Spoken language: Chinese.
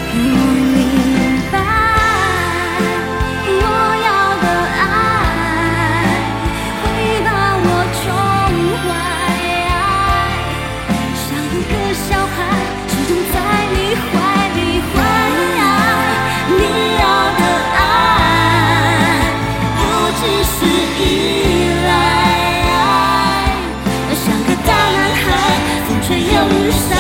明白，我要的爱会把我宠坏，像一个小孩始终在你怀里怀。你要的爱不只是依赖，像个大男孩，风吹又日晒。